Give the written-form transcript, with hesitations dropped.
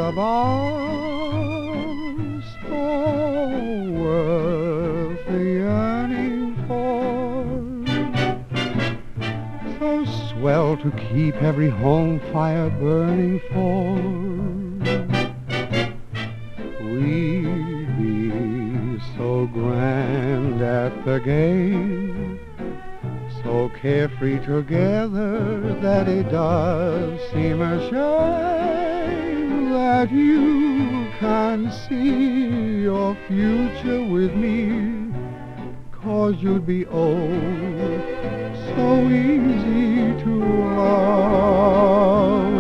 the boss, oh, worth the yearning for. So swell to keep every home fire burning for. We'd be so grand at the game, so carefree together that it does seem a shame that you can't see your future with me, 'cause you'd be old, so easy to love.